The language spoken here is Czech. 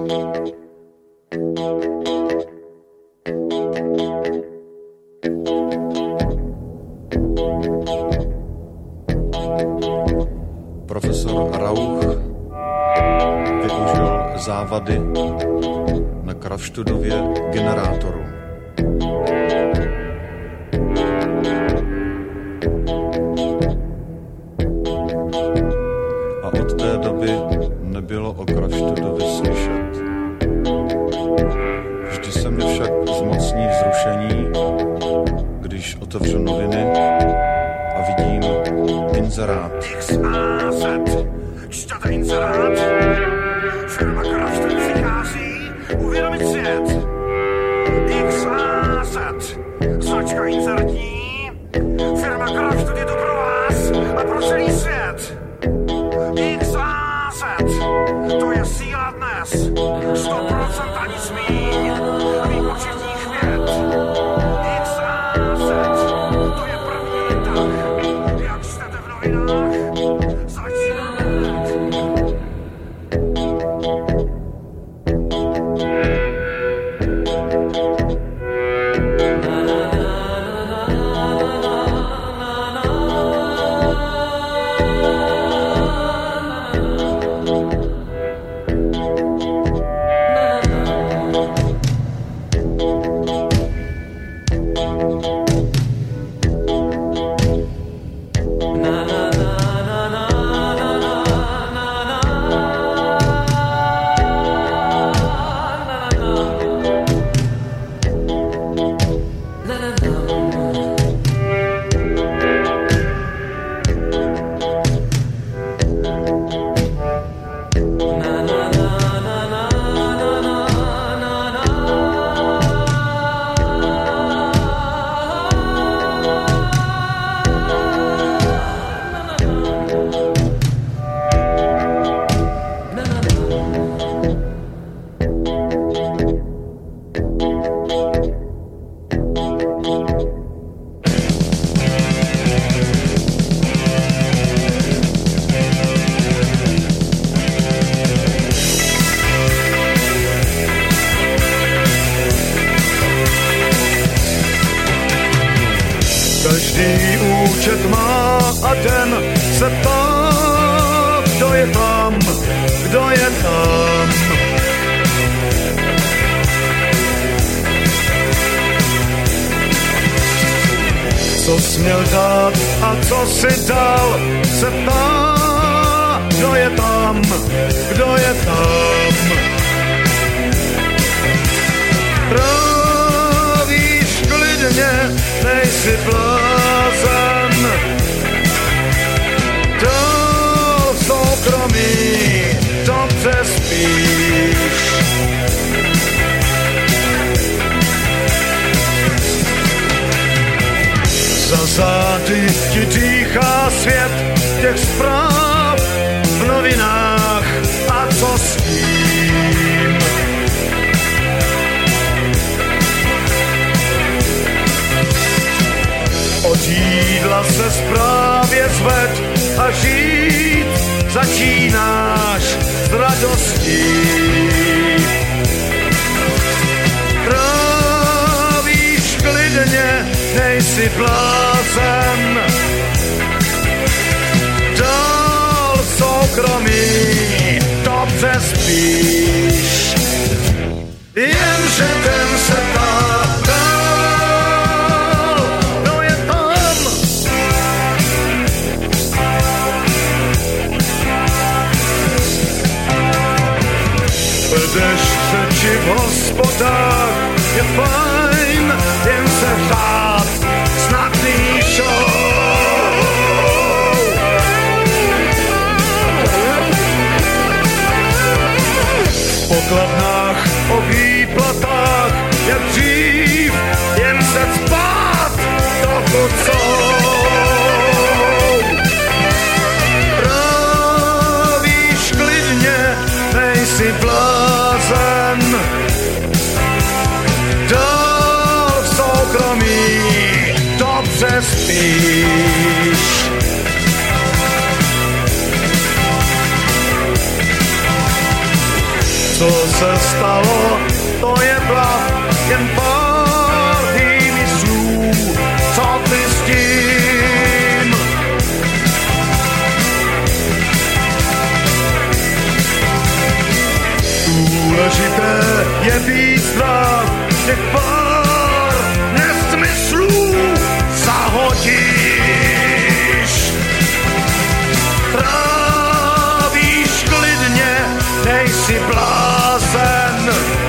Profesor Rauch využil závady na Kravštudově generátoru. A od té doby nebylo o Kravštudovi slyšet. Vždy se mě však zmocní vzrušení, když otevřu noviny a vidím inzerát. XAZ, čtěte inzerát. Firma Kravštud přichází uvědomit svět. XAZ, značka inzertní. Firma Kravštud je tu pro vás a pro celý svět. XAZ, to je síla dnes. 100% ani zmíň výpočetních věd. XAZ, to je první tah. Jak čtete v novinách, začínáme. Každý účet má a den se ptá, kdo je tam, kdo je tam. Co směl dát a co si dal, se ptá, kdo je tam, kdo je tam. Trávíš klidně, nejsi blázen. Dál soukromí, dobře spíš. Za zády ti dýchá svět těch zpráv v novinách a co s tím? Od jídla se právě zved a žít začínáš s radostí. Trávíš klidně, nejsi blázen. Dál soukromí, dobře spíš. Jenže ten se ptá, kdo je tam. Vedeš řeči v hospodách, je fajn, jen se řád, snadný show. V pokladnách o výplatách je dřív, jen se spát, dokud jsou. Trávíš klidně, nejsi blázen. Dál v soukromí, dobře spíš. co se stalo, to je blav, jen pár výmyslů, co ty s tím? Důležité je být zdrav, těch pár nesmyslů zahodíš. Trávíš klidně, nejsi blázen,